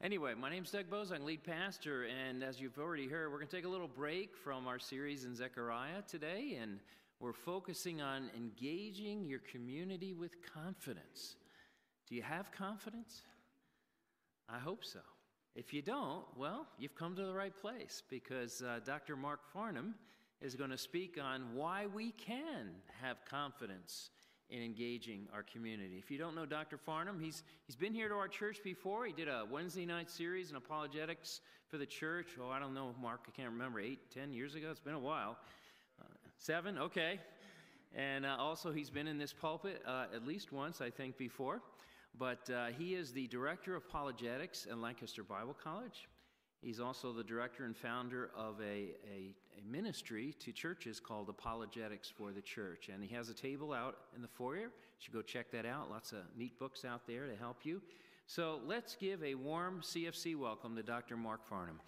Anyway, my name's Doug Bose. I'm lead pastor, and as you've already heard, we're going to take a little break from our series in Zechariah today, and we're focusing on engaging your community with confidence. Do you have confidence? I hope so. If you don't, well, you've come to the right place, because Dr. Mark Farnham is going to speak on why we can have confidence in engaging our community. If you don't know Dr. Farnham, he's been here to our church before. He did a Wednesday night series in apologetics for the church. Oh, I don't know, Mark, I can't remember, 8, 10 years ago? It's been a while. 7? Okay. And also he's been in this pulpit at least once, I think, before. But he is the director of apologetics at Lancaster Bible College. He's also the director and founder of a ministry to churches called Apologetics for the Church. And he has a table out in the foyer. You should go check that out. Lots of neat books out there to help you. So let's give a warm CFC welcome to Dr. Mark Farnham.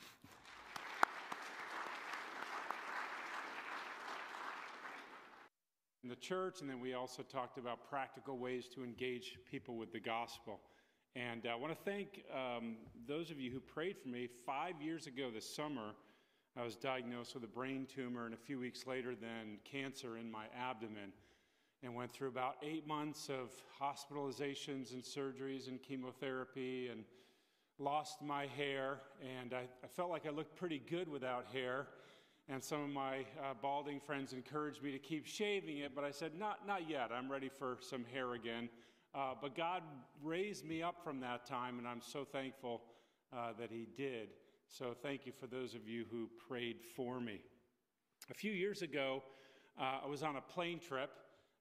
In the church, and then we also talked about practical ways to engage people with the gospel. And I want to thank those of you who prayed for me. 5 years ago this summer, I was diagnosed with a brain tumor, and a few weeks later then cancer in my abdomen, and went through about 8 months of hospitalizations and surgeries and chemotherapy, and lost my hair, and I felt like I looked pretty good without hair. And some of my balding friends encouraged me to keep shaving it, but I said, not yet. I'm ready for some hair again. But God raised me up from that time, and I'm so thankful that He did. So thank you for those of you who prayed for me. A few years ago, I was on a plane trip,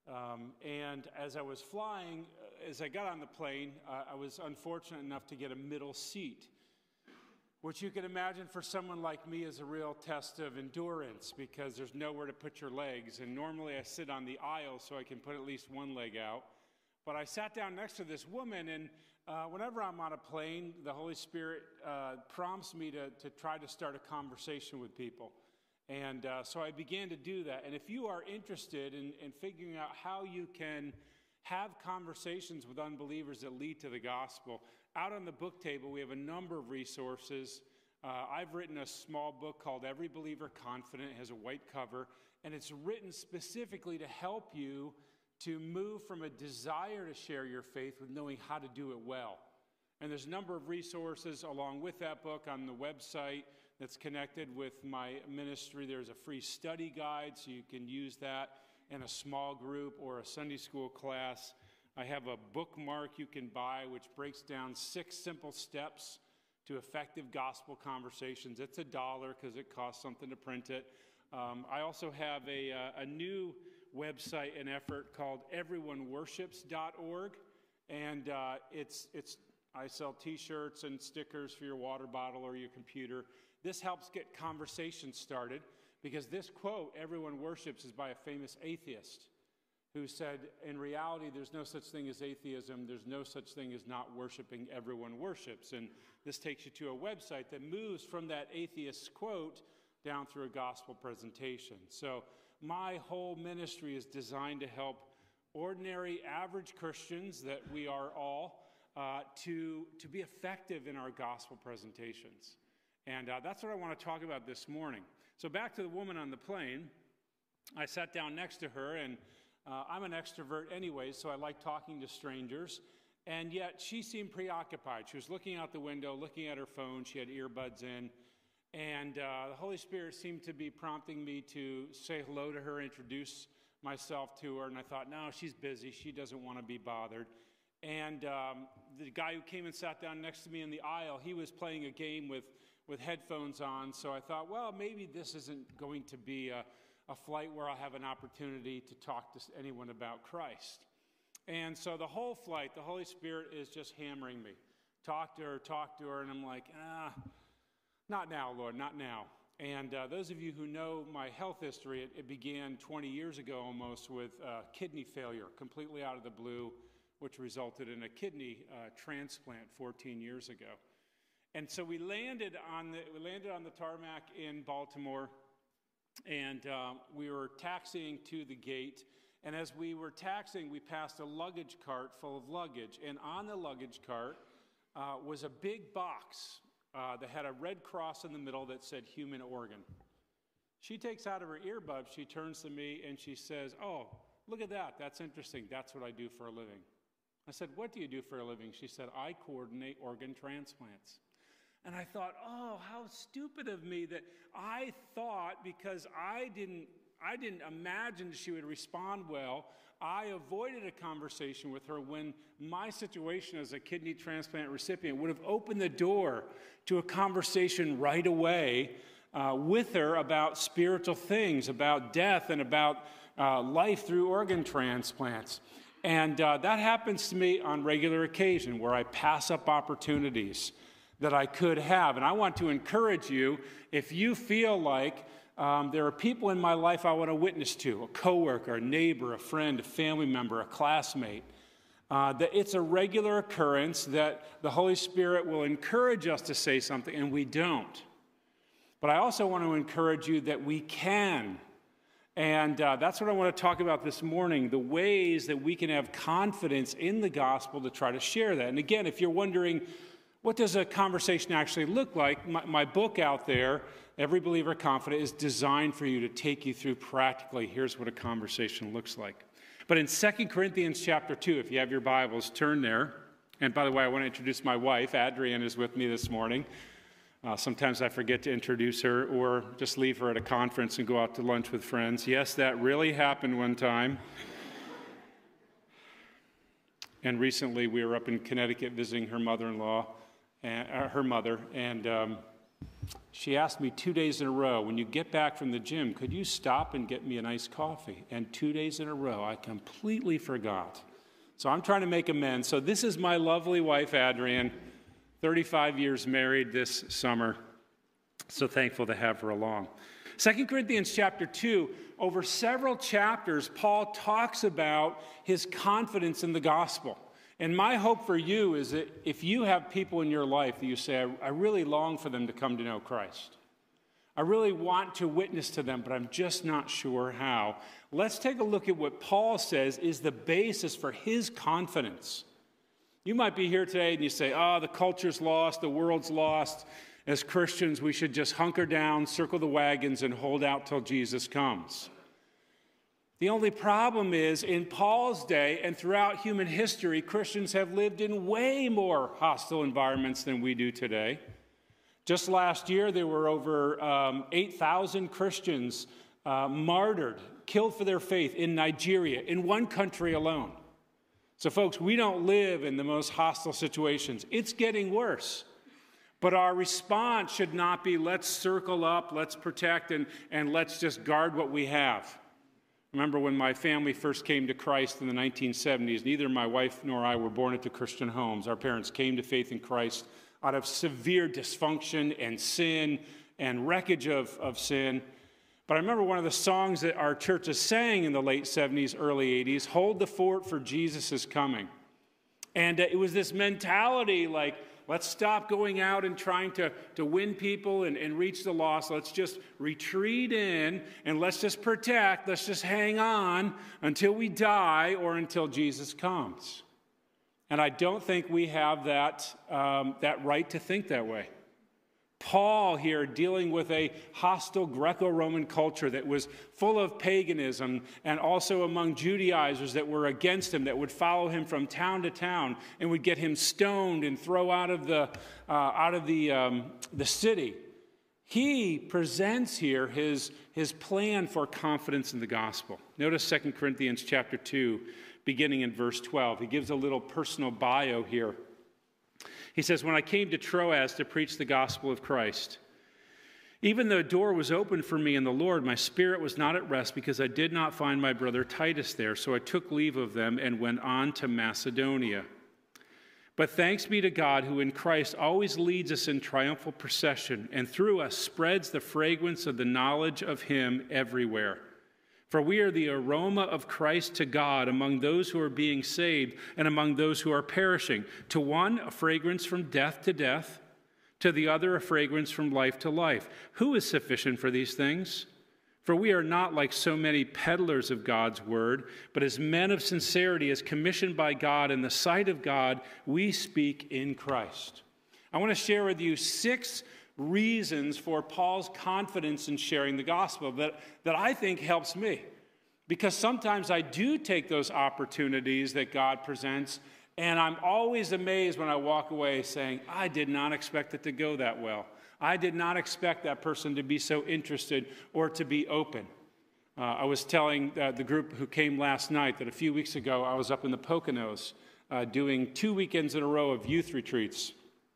and as I was flying, as I got on the plane, I was unfortunate enough to get a middle seat, which you can imagine for someone like me is a real test of endurance because there's nowhere to put your legs. And normally I sit on the aisle so I can put at least one leg out. But I sat down next to this woman, and whenever I'm on a plane, the Holy Spirit prompts me to try to start a conversation with people. And so I began to do that. And if you are interested in figuring out how you can have conversations with unbelievers that lead to the gospel, out on the book table we have a number of resources. I've written a small book called Every Believer Confident. It has a white cover, and it's written specifically to help you to move from a desire to share your faith with knowing how to do it well. And there's a number of resources along with that book on the website that's connected with my ministry. There's a free study guide, so you can use that in a small group or a Sunday school class. I have a bookmark you can buy which breaks down 6 simple steps to effective gospel conversations. It's $1 because it costs something to print it. I also have a new website and effort called everyoneworships.org, and I sell t-shirts and stickers for your water bottle or your computer. This helps get conversations started because this quote, "Everyone worships," is by a famous atheist who said, in reality, there's no such thing as atheism. There's no such thing as not worshiping. Everyone worships. And this takes you to a website that moves from that atheist quote down through a gospel presentation. So my whole ministry is designed to help ordinary, average Christians, that we are all, to be effective in our gospel presentations. And that's what I want to talk about this morning. So back to the woman on the plane. I sat down next to her, and I'm an extrovert anyway, so I like talking to strangers. And yet she seemed preoccupied. She was looking out the window, looking at her phone. She had earbuds in. And the Holy Spirit seemed to be prompting me to say hello to her, introduce myself to her. And I thought, no, she's busy. She doesn't want to be bothered. And the guy who came and sat down next to me in the aisle, he was playing a game with headphones on. So I thought, well, maybe this isn't going to be a flight where I'll have an opportunity to talk to anyone about Christ. And so the whole flight, the Holy Spirit is just hammering me. Talk to her. And I'm like, not now, Lord, not now. And those of you who know my health history, it began 20 years ago almost with kidney failure, completely out of the blue, which resulted in a kidney transplant 14 years ago. And so we landed on the tarmac in Baltimore, and we were taxiing to the gate. And as we were taxiing, we passed a luggage cart full of luggage. And on the luggage cart was a big box that had a red cross in the middle that said human organ. She takes out of her earbud, she turns to me, and she says, "Oh, look at that. That's interesting. That's what I do for a living." I said, "What do you do for a living?" She said, "I coordinate organ transplants." And I thought, oh, how stupid of me that I thought, because I didn't imagine she would respond well, I avoided a conversation with her when my situation as a kidney transplant recipient would have opened the door to a conversation right away with her about spiritual things, about death, and about life through organ transplants. And that happens to me on regular occasion, where I pass up opportunities that I could have. And I want to encourage you, if you feel like there are people in my life I want to witness to, a coworker, a neighbor, a friend, a family member, a classmate, that it's a regular occurrence that the Holy Spirit will encourage us to say something, and we don't. But I also want to encourage you that we can. And that's what I want to talk about this morning, the ways that we can have confidence in the gospel to try to share that. And again, if you're wondering, what does a conversation actually look like? My book out there, Every Believer Confident, is designed for you to take you through practically. Here's what a conversation looks like. But in 2 Corinthians chapter 2, if you have your Bibles, turn there. And by the way, I want to introduce my wife. Adrienne is with me this morning. Sometimes I forget to introduce her or just leave her at a conference and go out to lunch with friends. Yes, that really happened one time. And recently we were up in Connecticut visiting her mother-in-law, and she asked me 2 days in a row, when you get back from the gym, could you stop and get me an iced coffee? And 2 days in a row, I completely forgot. So I'm trying to make amends. So this is my lovely wife, Adrienne, 35 years married this summer. So thankful to have her along. 2 Corinthians chapter 2, over several chapters, Paul talks about his confidence in the gospel. And my hope for you is that if you have people in your life that you say, I really long for them to come to know Christ. I really want to witness to them, but I'm just not sure how. Let's take a look at what Paul says is the basis for his confidence. You might be here today and you say, the culture's lost, the world's lost. As Christians, we should just hunker down, circle the wagons, and hold out till Jesus comes. The only problem is, in Paul's day and throughout human history, Christians have lived in way more hostile environments than we do today. Just last year, there were over 8,000 Christians martyred, killed for their faith in Nigeria, in one country alone. So folks, we don't live in the most hostile situations. It's getting worse. But our response should not be, let's circle up, let's protect, and let's just guard what we have. Remember when my family first came to Christ in the 1970s, neither my wife nor I were born into Christian homes. Our parents came to faith in Christ out of severe dysfunction and sin and wreckage of sin. But I remember one of the songs that our churches sang in the late 70s, early 80s, Hold the Fort for Jesus is Coming. And it was this mentality like, let's stop going out and trying to win people and reach the lost. Let's just retreat in and let's just protect. Let's just hang on until we die or until Jesus comes. And I don't think we have that right to think that way. Paul here dealing with a hostile Greco-Roman culture that was full of paganism and also among Judaizers that were against him, that would follow him from town to town and would get him stoned and throw out of the city. He presents here his plan for confidence in the gospel. Notice 2 Corinthians chapter 2, beginning in verse 12. He gives a little personal bio here. He says, when I came to Troas to preach the gospel of Christ, even though a door was open for me in the Lord, my spirit was not at rest because I did not find my brother Titus there. So I took leave of them and went on to Macedonia. But thanks be to God, who in Christ always leads us in triumphal procession and through us spreads the fragrance of the knowledge of him everywhere. For we are the aroma of Christ to God among those who are being saved and among those who are perishing. To one, a fragrance from death to death. To the other, a fragrance from life to life. Who is sufficient for these things? For we are not like so many peddlers of God's word, but as men of sincerity, as commissioned by God in the sight of God, we speak in Christ. I want to share with you 6 reasons for Paul's confidence in sharing the gospel that I think helps me. Because sometimes I do take those opportunities that God presents, and I'm always amazed when I walk away saying, I did not expect it to go that well. I did not expect that person to be so interested or to be open. I was telling the group who came last night that a few weeks ago I was up in the Poconos doing 2 weekends in a row of youth retreats.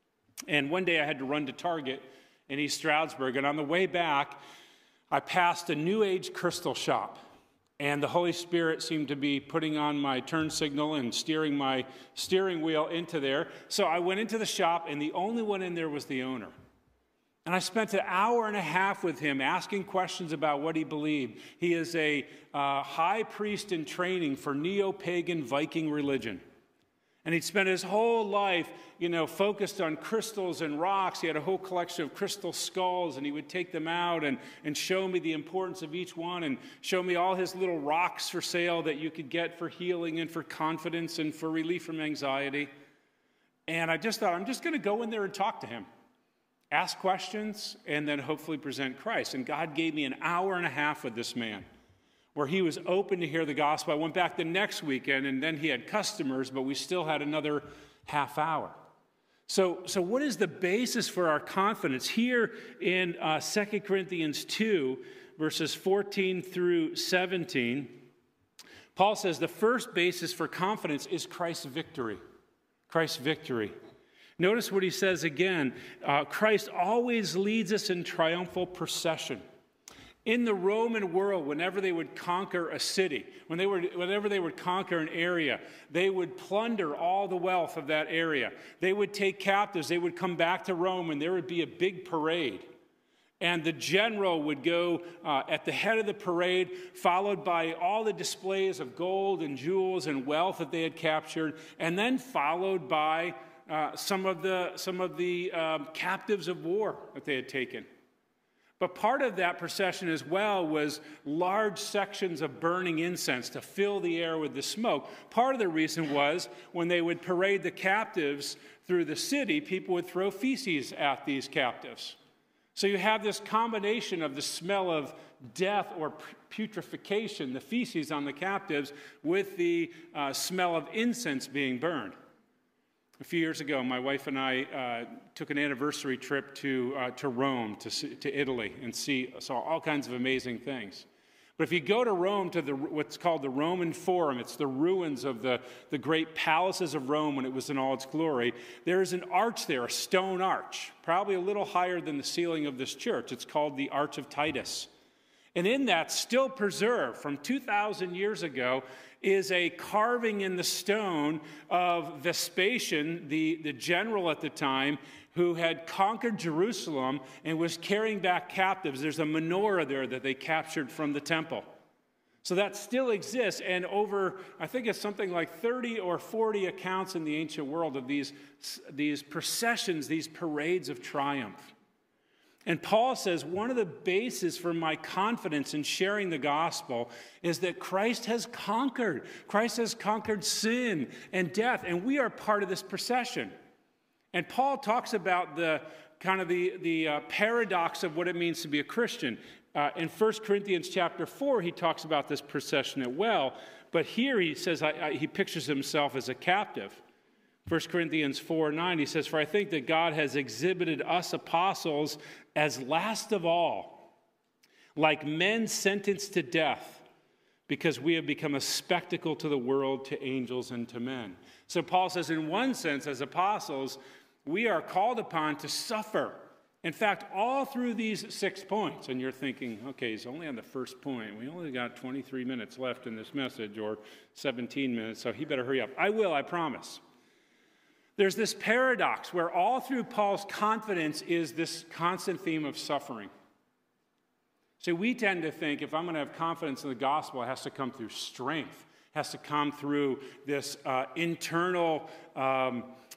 And one day I had to run to Target in East Stroudsburg, and on the way back, I passed a New Age crystal shop. And the Holy Spirit seemed to be putting on my turn signal and steering my steering wheel into there. So I went into the shop, and the only one in there was the owner. And I spent an hour and a half with him asking questions about what he believed. He is a high priest in training for neo-pagan Viking religion. And he'd spent his whole life, focused on crystals and rocks. He had a whole collection of crystal skulls, and he would take them out and show me the importance of each one and show me all his little rocks for sale that you could get for healing and for confidence and for relief from anxiety. And I just thought, I'm just going to go in there and talk to him. Ask questions, and then hopefully present Christ. And God gave me an hour and a half with this man where he was open to hear the gospel. I went back the next weekend, and then he had customers, but we still had another half hour. So what is the basis for our confidence? Here in 2 Corinthians 2, verses 14 through 17, Paul says the first basis for confidence is Christ's victory. Christ's victory. Notice what he says again. Christ always leads us in triumphal procession. In the Roman world, whenever they would conquer a city, whenever they would conquer an area, they would plunder all the wealth of that area. They would take captives. They would come back to Rome, and there would be a big parade. And the general would go at the head of the parade, followed by all the displays of gold and jewels and wealth that they had captured, and then followed by some of the captives of war that they had taken. But part of that procession as well was large sections of burning incense to fill the air with the smoke. Part of the reason was when they would parade the captives through the city, people would throw feces at these captives. So you have this combination of the smell of death or putrefaction, the feces on the captives, with the smell of incense being burned. A few years ago, my wife and I took an anniversary trip to Rome, to Italy, and saw all kinds of amazing things. But if you go to Rome, to what's called the Roman Forum, it's the ruins of the great palaces of Rome when it was in all its glory, there is an arch there, a stone arch, probably a little higher than the ceiling of this church. It's called the Arch of Titus. And in that, still preserved from 2,000 years ago, is a carving in the stone of Vespasian, the general at the time, who had conquered Jerusalem and was carrying back captives. There's a menorah there that they captured from the temple. So that still exists, and over, I think it's something like 30 or 40 accounts in the ancient world of these processions, these parades of triumph. And Paul says one of the bases for my confidence in sharing the gospel is that Christ has conquered. Christ has conquered sin and death, and we are part of this procession. And Paul talks about the paradox of what it means to be a Christian. In 1 Corinthians chapter 4, he talks about this procession as well, but here he says he pictures himself as a captive. 1 Corinthians 4:9, he says, "For I think that God has exhibited us apostles as last of all, like men sentenced to death, because we have become a spectacle to the world, to angels, and to men." So Paul says, in one sense, as apostles, we are called upon to suffer. In fact, all through these 6 points, and you're thinking, okay, he's only on the first point. We only got 23 minutes left in this message, or 17 minutes, so he better hurry up. I will, I promise. There's this paradox where all through Paul's confidence is this constant theme of suffering. So we tend to think if I'm going to have confidence in the gospel, it has to come through strength. It has to come through this internal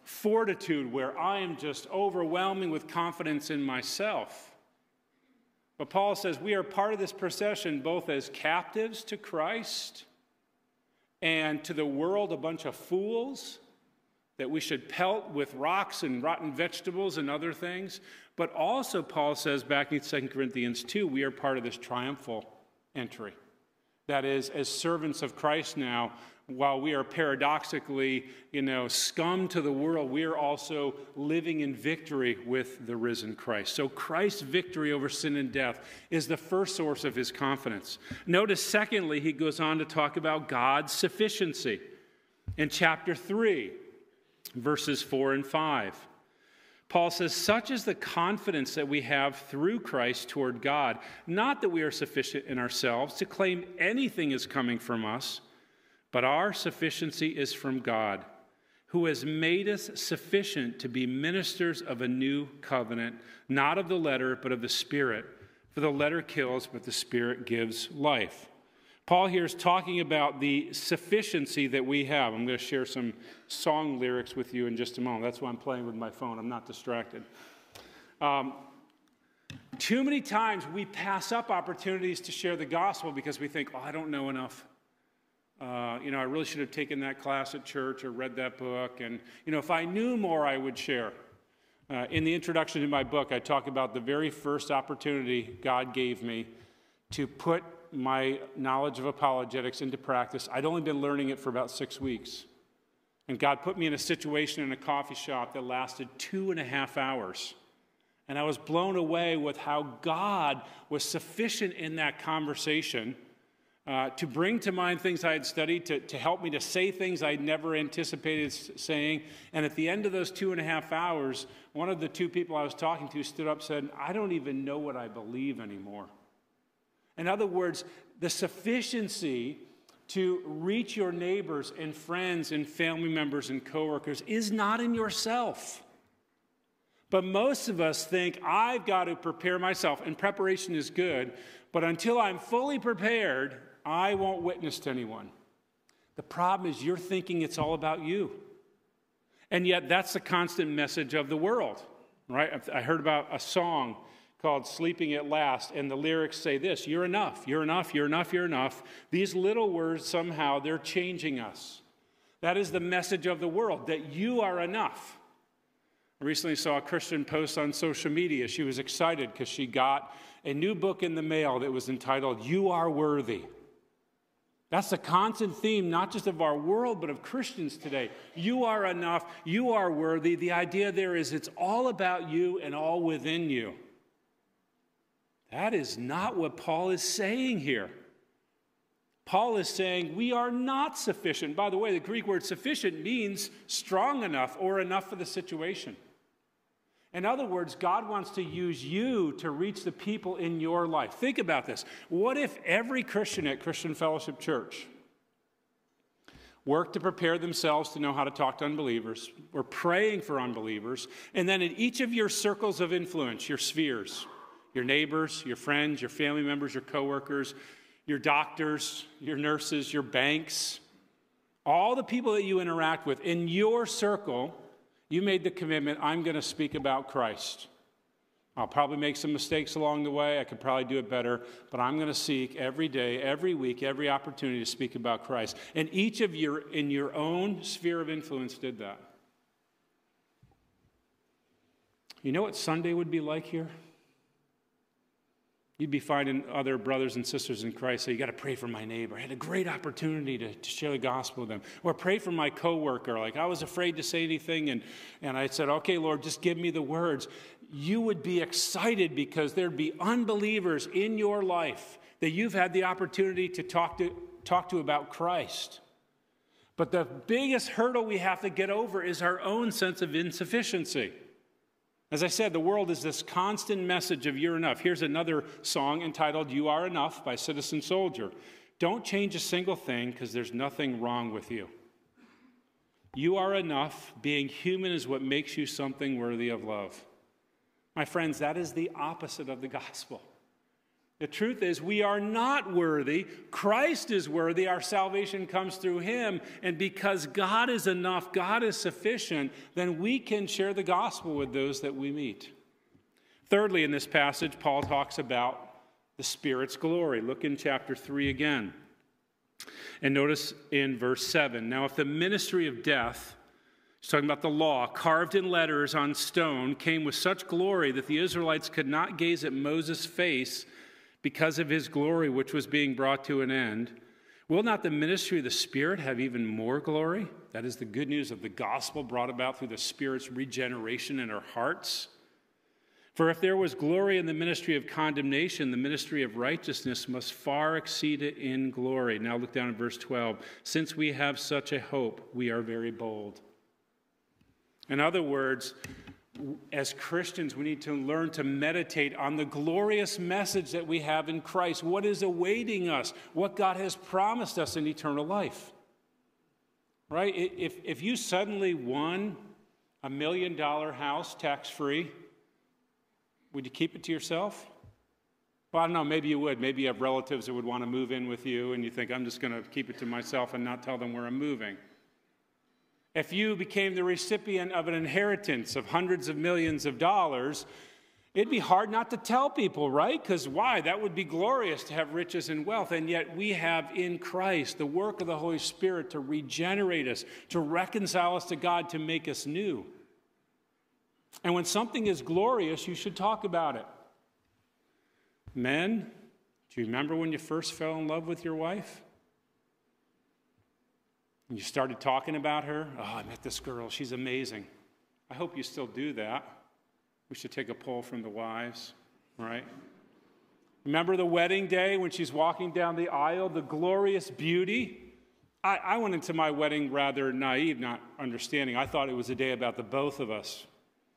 fortitude where I am just overwhelming with confidence in myself. But Paul says we are part of this procession both as captives to Christ and to the world a bunch of fools that we should pelt with rocks and rotten vegetables and other things. But also, Paul says back in 2 Corinthians 2, we are part of this triumphal entry. That is, as servants of Christ now, while we are paradoxically, scum to the world, we are also living in victory with the risen Christ. So Christ's victory over sin and death is the first source of his confidence. Notice, secondly, he goes on to talk about God's sufficiency. In chapter 3, verses 4 and 5, Paul says, such is the confidence that we have through Christ toward God, not that we are sufficient in ourselves to claim anything is coming from us, but our sufficiency is from God, who has made us sufficient to be ministers of a new covenant, not of the letter, but of the Spirit. For the letter kills, but the Spirit gives life. Paul here is talking about the sufficiency that we have. I'm going to share some song lyrics with you in just a moment. That's why I'm playing with my phone. I'm not distracted. Too many times we pass up opportunities to share the gospel because we think, I don't know enough. I really should have taken that class at church or read that book. And, if I knew more, I would share. In the introduction to my book, I talk about the very first opportunity God gave me to put my knowledge of apologetics into practice. I'd only been learning it for about 6 weeks. And God put me in a situation in a coffee shop that lasted 2.5 hours. And I was blown away with how God was sufficient in that conversation to bring to mind things I had studied, to help me to say things I'd never anticipated saying. And at the end of those 2.5 hours, one of the two people I was talking to stood up and said, I don't even know what I believe anymore. In other words, the sufficiency to reach your neighbors and friends and family members and coworkers is not in yourself. But most of us think, I've got to prepare myself, and preparation is good, but until I'm fully prepared, I won't witness to anyone. The problem is you're thinking it's all about you. And yet that's the constant message of the world, right? I heard about a song called Sleeping at Last, and the lyrics say this: you're enough, you're enough, you're enough, you're enough. These little words, somehow, they're changing us. That is the message of the world, that you are enough. I recently saw a Christian post on social media. She was excited because she got a new book in the mail that was entitled, You Are Worthy. That's the constant theme, not just of our world, but of Christians today. You are enough, you are worthy. The idea there is it's all about you and all within you. That is not what Paul is saying here. Paul is saying we are not sufficient. By the way, the Greek word sufficient means strong enough or enough for the situation. In other words, God wants to use you to reach the people in your life. Think about this. What if every Christian at Christian Fellowship Church worked to prepare themselves to know how to talk to unbelievers, or praying for unbelievers, and then in each of your circles of influence, your spheres, your neighbors, your friends, your family members, your coworkers, your doctors, your nurses, your banks, all the people that you interact with, in your circle, you made the commitment, I'm going to speak about Christ. I'll probably make some mistakes along the way. I could probably do it better, but I'm going to seek every day, every week, every opportunity to speak about Christ. And each of you in your own sphere of influence did that. You know what Sunday would be like here? You'd be finding other brothers and sisters in Christ say, you got to pray for my neighbor. I had a great opportunity to share the gospel with them. Or pray for my coworker. Like, I was afraid to say anything, and I said, okay, Lord, just give me the words. You would be excited because there'd be unbelievers in your life that you've had the opportunity to talk to about Christ. But the biggest hurdle we have to get over is our own sense of insufficiency. As I said, the world is this constant message of you're enough. Here's another song entitled You Are Enough by Citizen Soldier. Don't change a single thing because there's nothing wrong with you. You are enough. Being human is what makes you something worthy of love. My friends, that is the opposite of the gospel. The truth is we are not worthy. Christ is worthy. Our salvation comes through him. And because God is enough, God is sufficient, then we can share the gospel with those that we meet. Thirdly, in this passage, Paul talks about the Spirit's glory. Look in chapter 3 again. And notice in verse 7, now if the ministry of death, he's talking about the law, carved in letters on stone, came with such glory that the Israelites could not gaze at Moses' face because of his glory, which was being brought to an end, will not the ministry of the Spirit have even more glory? That is the good news of the gospel brought about through the Spirit's regeneration in our hearts. For if there was glory in the ministry of condemnation, the ministry of righteousness must far exceed it in glory. Now look down at verse 12. Since we have such a hope, we are very bold. In other words, as Christians, we need to learn to meditate on the glorious message that we have in Christ. What is awaiting us? What God has promised us in eternal life. Right? If you suddenly won $1 million house tax-free, would you keep it to yourself? Well, I don't know, maybe you would. Maybe you have relatives that would want to move in with you, and you think, I'm just going to keep it to myself and not tell them where I'm moving. If you became the recipient of an inheritance of hundreds of millions of dollars, it'd be hard not to tell people, right? Because why? That would be glorious to have riches and wealth. And yet we have in Christ the work of the Holy Spirit to regenerate us, to reconcile us to God, to make us new. And when something is glorious, you should talk about it. Men, do you remember when you first fell in love with your wife? And you started talking about her. Oh, I met this girl. She's amazing. I hope you still do that. We should take a poll from the wives, right? Remember the wedding day when she's walking down the aisle, the glorious beauty? I went into my wedding rather naive, not understanding. I thought it was a day about the both of us.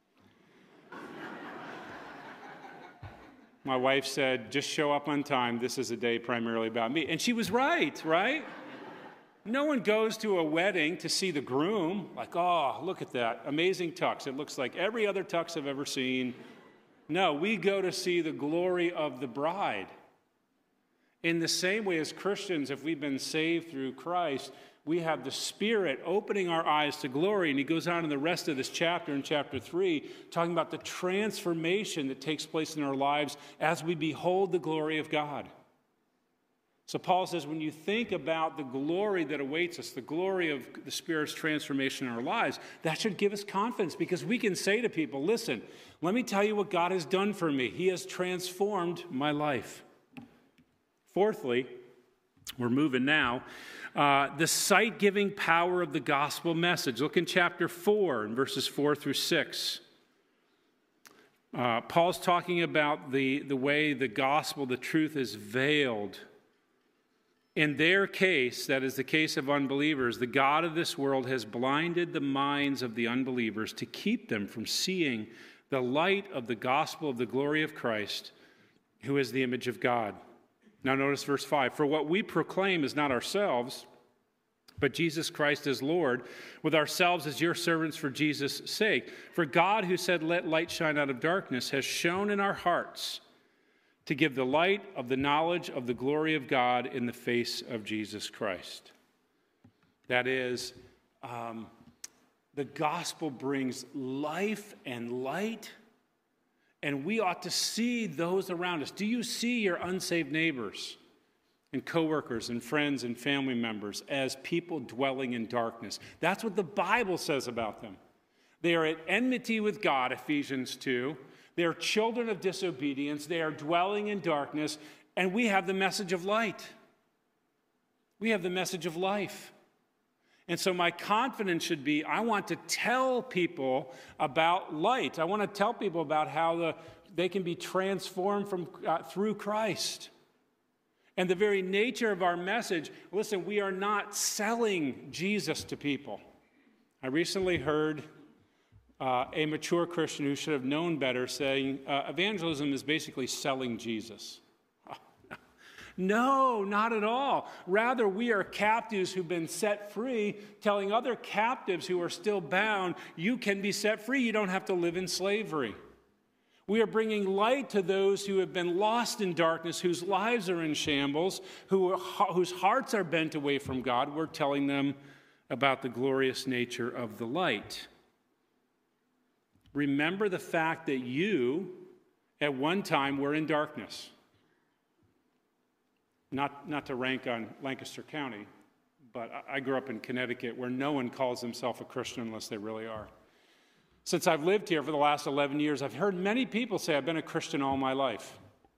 My wife said, just show up on time. This is a day primarily about me. And she was right? No one goes to a wedding to see the groom, like, oh, look at that, amazing tux. It looks like every other tux I've ever seen. No, we go to see the glory of the bride. In the same way as Christians, if we've been saved through Christ, we have the Spirit opening our eyes to glory. And he goes on in the rest of this chapter, in chapter 3, talking about the transformation that takes place in our lives as we behold the glory of God. So Paul says, when you think about the glory that awaits us, the glory of the Spirit's transformation in our lives, that should give us confidence, because we can say to people, listen, let me tell you what God has done for me. He has transformed my life. Fourthly, we're moving now, the sight-giving power of the gospel message. Look in chapter 4, in verses 4 through 6. Paul's talking about the way the gospel, the truth, is veiled. In their case, that is the case of unbelievers, the God of this world has blinded the minds of the unbelievers to keep them from seeing the light of the gospel of the glory of Christ, who is the image of God. Now notice verse 5. For what we proclaim is not ourselves, but Jesus Christ as Lord, with ourselves as your servants for Jesus' sake. For God, who said, let light shine out of darkness, has shone in our hearts to give the light of the knowledge of the glory of God in the face of Jesus Christ. That is, the gospel brings life and light, and we ought to see those around us. Do you see your unsaved neighbors and coworkers and friends and family members as people dwelling in darkness? That's what the Bible says about them. They are at enmity with God, Ephesians 2. They are children of disobedience. They are dwelling in darkness, and we have the message of light. We have the message of life. And so my confidence should be, I want to tell people about light. I want to tell people about how they can be transformed through Christ. And the very nature of our message, listen, we are not selling Jesus to people. I recently heard a mature Christian who should have known better saying, evangelism is basically selling Jesus. No, not at all. Rather, we are captives who've been set free, telling other captives who are still bound, you can be set free. You don't have to live in slavery. We are bringing light to those who have been lost in darkness, whose lives are in shambles, whose hearts are bent away from God. We're telling them about the glorious nature of the light. Remember the fact that you, at one time, were in darkness. Not to rank on Lancaster County, but I grew up in Connecticut where no one calls themselves a Christian unless they really are. Since I've lived here for the last 11 years, I've heard many people say, I've been a Christian all my life.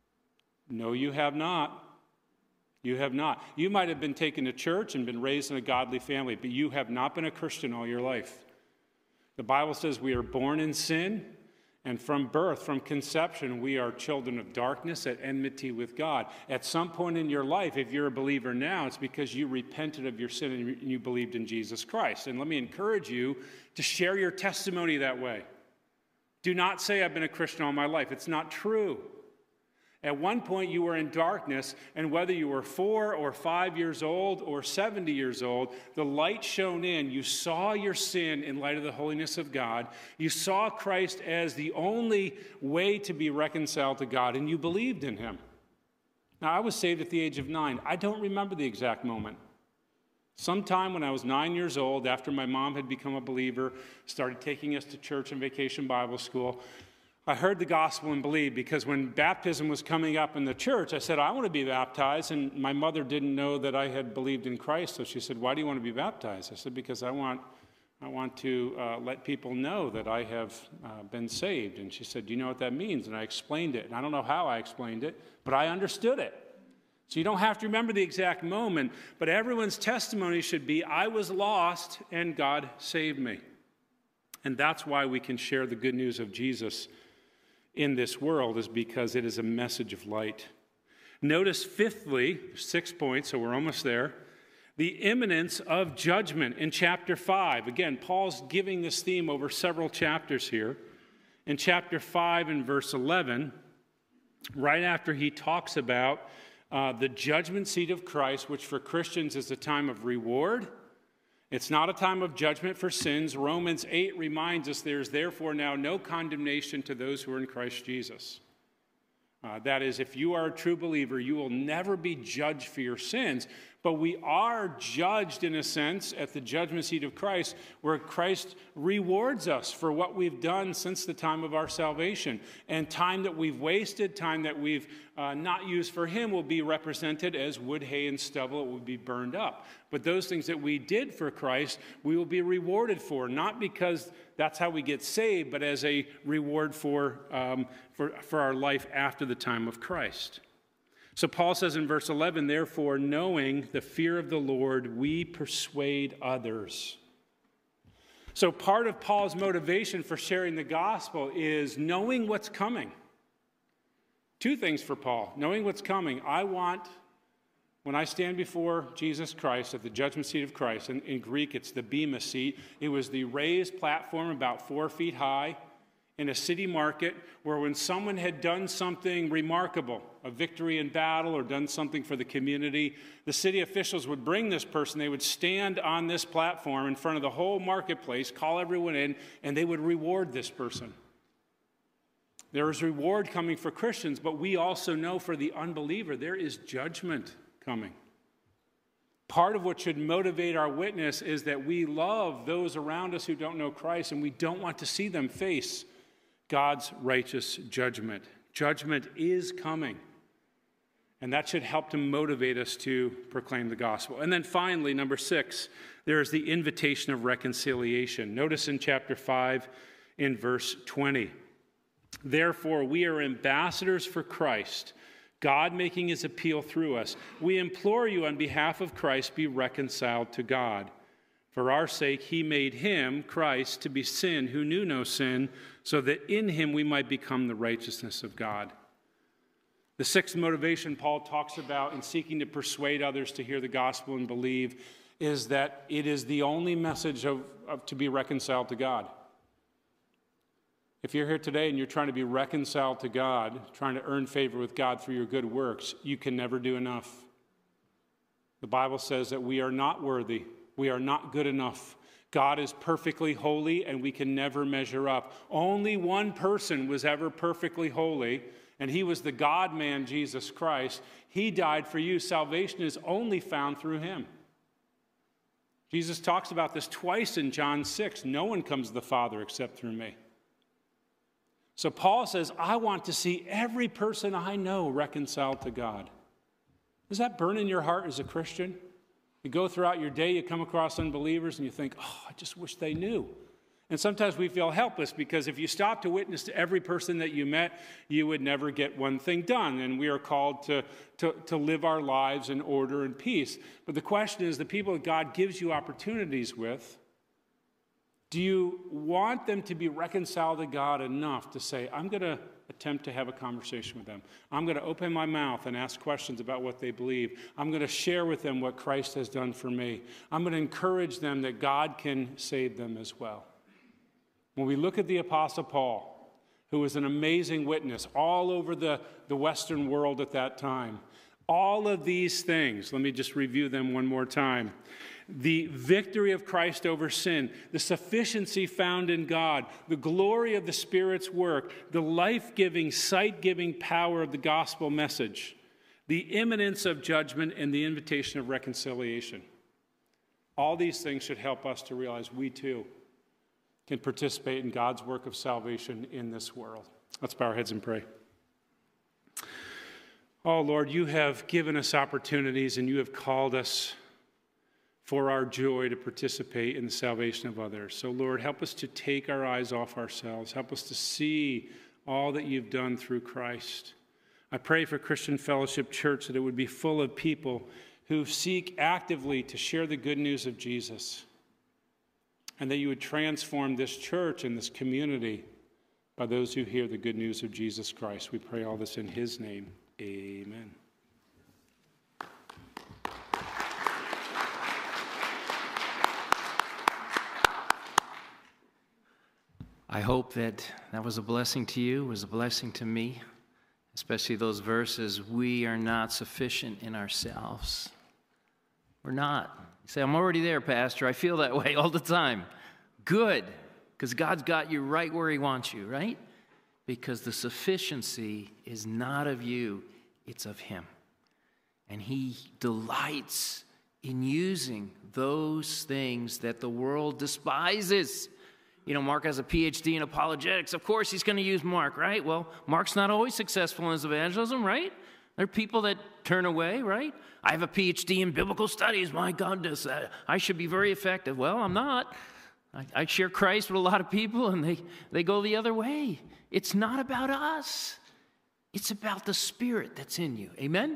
No, you have not. You have not. You might have been taken to church and been raised in a godly family, but you have not been a Christian all your life. The Bible says we are born in sin, and from birth, from conception, we are children of darkness at enmity with God. At some point in your life, if you're a believer now, it's because you repented of your sin and you believed in Jesus Christ. And let me encourage you to share your testimony that way. Do not say, I've been a Christian all my life. It's not true. At one point, you were in darkness, and whether you were 4 or 5 years old or 70 years old, the light shone in. You saw your sin in light of the holiness of God. You saw Christ as the only way to be reconciled to God, and you believed in him. Now, I was saved at the age of 9. I don't remember the exact moment. Sometime when I was 9 years old, after my mom had become a believer, started taking us to church and Vacation Bible School, I heard the gospel and believed, because when baptism was coming up in the church, I said, I want to be baptized, and my mother didn't know that I had believed in Christ, so she said, why do you want to be baptized? I said, because I want to let people know that I have been saved. And she said, do you know what that means? And I explained it, and I don't know how I explained it, but I understood it. So you don't have to remember the exact moment, but everyone's testimony should be, I was lost, and God saved me. And that's why we can share the good news of Jesus in this world, is because it is a message of light. Notice fifthly, 6 points, so we're almost there, the imminence of judgment in chapter 5. Again, Paul's giving this theme over several chapters here. In chapter 5 and verse 11, right after he talks about the judgment seat of Christ, which for Christians is a time of reward. It's not a time of judgment for sins. Romans 8 reminds us there is therefore now no condemnation to those who are in Christ Jesus. That is, if you are a true believer, you will never be judged for your sins, but we are judged in a sense at the judgment seat of Christ, where Christ rewards us for what we've done since the time of our salvation. And time that we've wasted, time that we've not used for him, will be represented as wood, hay, and stubble. It will be burned up. But those things that we did for Christ, we will be rewarded for, not because that's how we get saved, but as a reward for our life after the time of Christ. So Paul says in verse 11, therefore, knowing the fear of the Lord, we persuade others. So part of Paul's motivation for sharing the gospel is knowing what's coming. 2 things for Paul. Knowing what's coming. I want, when I stand before Jesus Christ at the judgment seat of Christ, in Greek it's the bema seat, it was the raised platform about 4 feet high in a city market, where when someone had done something remarkable, a victory in battle or done something for the community, the city officials would bring this person, they would stand on this platform in front of the whole marketplace, call everyone in, and they would reward this person. There is reward coming for Christians, but we also know for the unbeliever there is judgment coming. Part of what should motivate our witness is that we love those around us who don't know Christ, and we don't want to see them face God's righteous judgment. Judgment is coming. And that should help to motivate us to proclaim the gospel. And then finally, number 6, there is the invitation of reconciliation. Notice in chapter 5 in verse 20. Therefore, we are ambassadors for Christ, God making his appeal through us. We implore you on behalf of Christ, be reconciled to God. For our sake, he made him, Christ, to be sin who knew no sin, so that in him we might become the righteousness of God. The 6th motivation Paul talks about in seeking to persuade others to hear the gospel and believe is that it is the only message of to be reconciled to God. If you're here today and you're trying to be reconciled to God, trying to earn favor with God through your good works, you can never do enough. The Bible says that we are not worthy. We are not good enough. God is perfectly holy, and we can never measure up. Only one person was ever perfectly holy, and he was the God-man, Jesus Christ. He died for you. Salvation is only found through him. Jesus talks about this twice in John 6. No one comes to the Father except through me. So Paul says, I want to see every person I know reconciled to God. Does that burn in your heart as a Christian? You go throughout your day, you come across unbelievers, and you think, oh, I just wish they knew. And sometimes we feel helpless because if you stop to witness to every person that you met, you would never get one thing done. And we are called to live our lives in order and peace. But the question is, the people that God gives you opportunities with, do you want them to be reconciled to God enough to say, I'm going to attempt to have a conversation with them. I'm going to open my mouth and ask questions about what they believe. I'm going to share with them what Christ has done for me. I'm going to encourage them that God can save them as well. When we look at the Apostle Paul, who was an amazing witness all over the Western world at that time, all of these things, let me just review them one more time. The victory of Christ over sin, the sufficiency found in God, the glory of the Spirit's work, the life-giving, sight-giving power of the gospel message, the imminence of judgment, and the invitation of reconciliation. All these things should help us to realize we too can participate in God's work of salvation in this world. Let's bow our heads and pray. Oh, Lord, you have given us opportunities and you have called us for our joy to participate in the salvation of others. So, Lord, help us to take our eyes off ourselves. Help us to see all that you've done through Christ. I pray for Christian Fellowship Church that it would be full of people who seek actively to share the good news of Jesus, and that you would transform this church and this community by those who hear the good news of Jesus Christ. We pray all this in his name. Amen. I hope that was a blessing to you, was a blessing to me, especially those verses, we are not sufficient in ourselves. We're not. You say, I'm already there, Pastor. I feel that way all the time. Good, because God's got you right where he wants you, right? Because the sufficiency is not of you, it's of him. And he delights in using those things that the world despises. You know, Mark has a PhD in apologetics. Of course, he's going to use Mark, right? Well, Mark's not always successful in his evangelism, right? There are people that turn away, right? I have a PhD in biblical studies. My goodness, I should be very effective. Well, I'm not. I share Christ with a lot of people, and they go the other way. It's not about us. It's about the Spirit that's in you. Amen?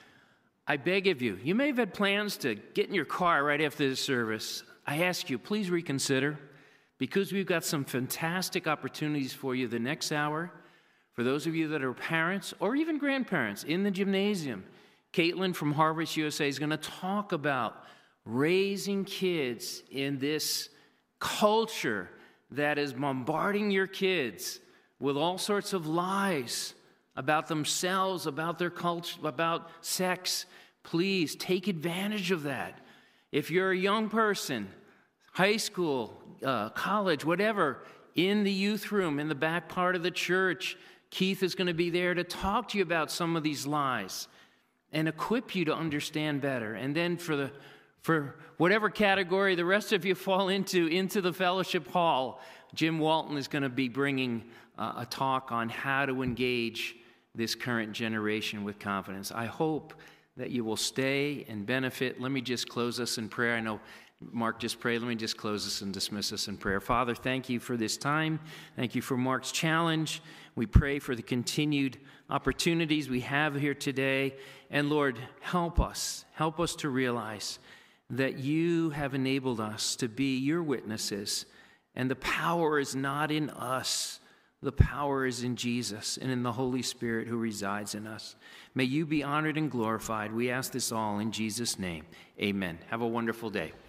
I beg of you, you may have had plans to get in your car right after this service. I ask you, please reconsider, because we've got some fantastic opportunities for you the next hour. For those of you that are parents or even grandparents in the gymnasium, Caitlin from Harvest USA is going to talk about raising kids in this culture that is bombarding your kids with all sorts of lies about themselves, about their culture, about sex. Please take advantage of that. If you're a young person, high school, college, whatever, in the youth room, in the back part of the church, Keith is going to be there to talk to you about some of these lies and equip you to understand better. And then for whatever category the rest of you fall into the fellowship hall, Jim Walton is going to be bringing a talk on how to engage this current generation with confidence. I hope that you will stay and benefit. Let me just close us in prayer. I know Mark just prayed. Let me just close us and dismiss us in prayer. Father, thank you for this time. Thank you for Mark's challenge. We pray for the continued opportunities we have here today. And Lord, help us to realize that you have enabled us to be your witnesses. And the power is not in us. The power is in Jesus and in the Holy Spirit who resides in us. May you be honored and glorified. We ask this all in Jesus' name. Amen. Have a wonderful day.